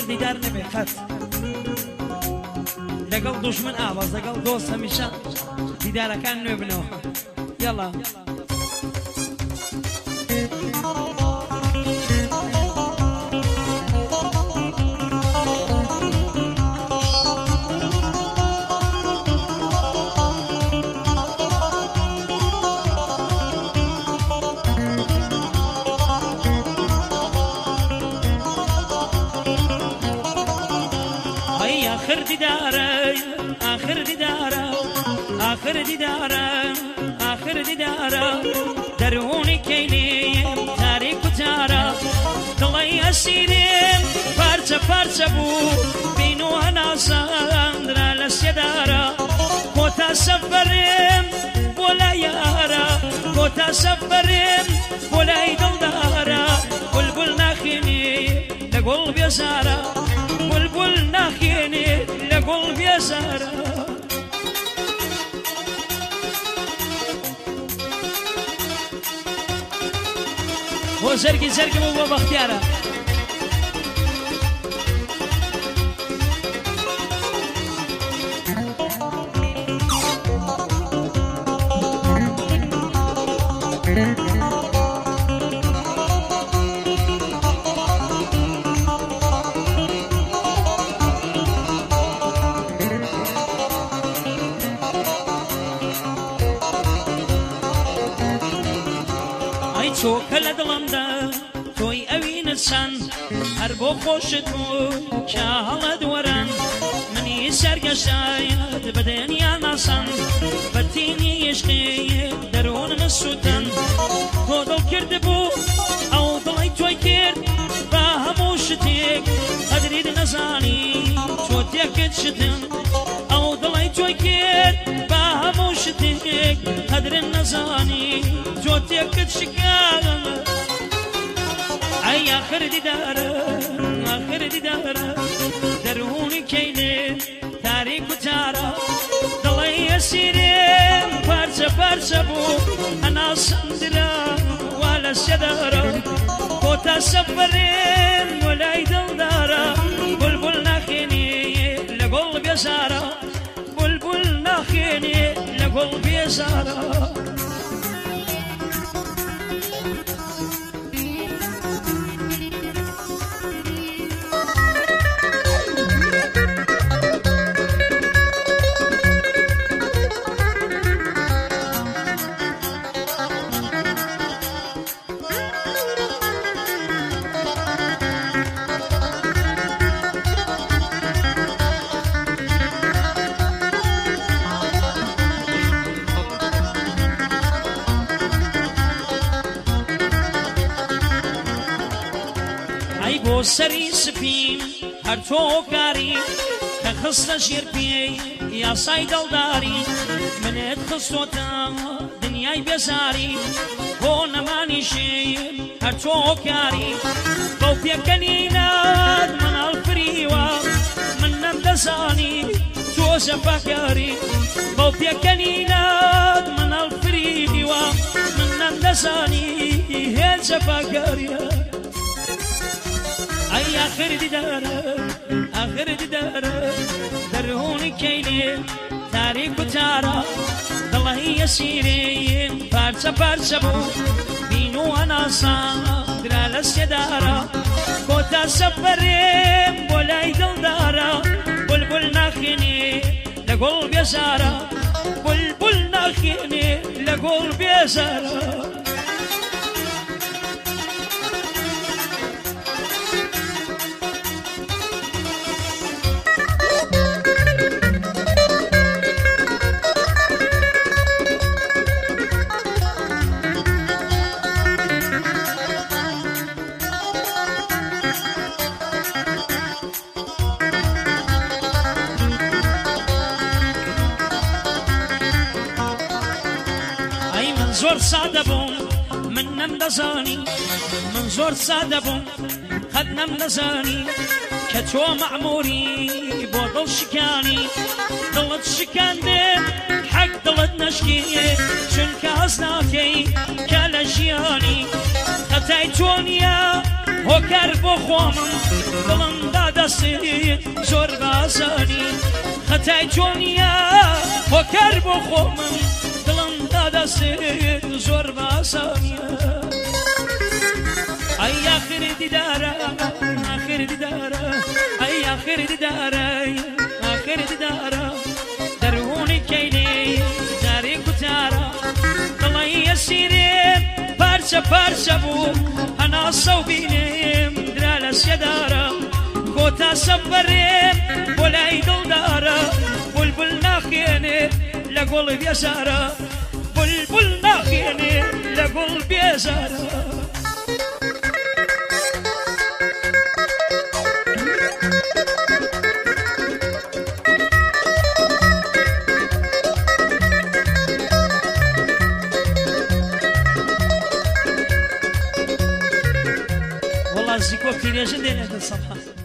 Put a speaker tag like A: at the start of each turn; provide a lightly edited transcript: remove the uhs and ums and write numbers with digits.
A: دیدار نبێ قەت لەگەڵ دوژمن ئاواز لەگەڵ دۆست هەمیشە دیدارەکان نوێ بنەوە یەڵا آخر دیدارە دەرهونی کەینێم تاریک و تارە دڵی ئەسیرێم پارچە پارچە بوو بین و هەناساندرا لە سێدارە کۆتا سەفەرێم بۆ لای یارە کۆتا سەفەرێم بۆ لای دڵدارە بولبول ناخێنێ لە گوڵ بێزارە بولبول ناخێنێ لە گوڵ بێزارە بۆ زەرگی زەرگم و بۆ بەختیارە چۆکە لە دڵمدا تۆی ئەوینت چەند هەر بۆ خۆشت بوو کە هەڵە دووەران منی سەرگەشتایەت بەدەنیا ناسان بەتینی عشقی دەرۆنمە سووتەن تۆ دڵ کرد بوو ئەو دڵی تۆی کرد بە هەموو شتێک قەدریت نەزانی تۆ تێکت شتم ئەو دڵی تۆی کرد بە هەموو شتێک قەدرت نەزانی تۆ تێکت شکارە ئەی آخر دیدارە دەرهونی کەینێ تاریک و تارە دڵی ئەسیرێم پارچە پارچە بوو هەناسەندرا وا لە سێدارە کۆتا سەفەرێم بۆ لای دڵدارە بولبول ناخێنێ لە گوڵ بێزارە بولبول ناخێنێ لە گوڵ بێزارە سەری سپین هەر تۆکاری کە خستە ژێر پێی یاسای دڵداری منت خستۆتە دنیای بێزاری بۆ نەمانی شێر هەر تۆکاری بەو پێکەنینات من هەڵفریوە من نەمدەزانی تۆ جەفاکاری بەو پێکەنینات من هەڵفریوە من نەمدەزانی هێز جەفاکاریە ئەی آخر دیدارە دەرهونی کەینێ تاریک و تارە دڵی ئەسیرێم پارچە پارچە بوو بین و هەناساندرا لە سێدارە کۆتا سەفەرێم بۆ لای دڵدارە بولبول ناخێنێ لە گوڵ بێزارە بولبول ناخێنێ لە گوڵ بێزارە زۆر سادە بووم من نەمدەزانی من زۆر سادە بووم قەت نەمدەزانی کە تۆ مەعموری بۆ دڵ شکانی دڵت شکاندێ حەق دڵت نەشکێ چونکە هەست ناکەی کە لە ژیانی خەتای تۆ نییە هۆکار بۆ خۆمم دڵم دادا دەسێت زۆر باسانی خەتای چۆنیە هۆکار بۆ خۆمم دڵم دادەسێت زۆر باسانیە ئەی ئاخر دیدارە ئاخر دیدارە ئەی ئاخر دیدارە ئاخر دیدارە دەرهۆنی کەینێ جارێ کوتارە دڵی ئەسیرێم پارچە پارچە بوو هەناسە و بینێم درا لە سێدارە کۆتا سەفەرێم بۆ لای دڵدارە بولبول ناخێنێ لە گوڵ بێزارە بولبول ناخێنێ لە گوڵ بێزارە والله زيكو كتير يا جندي هذا الصباح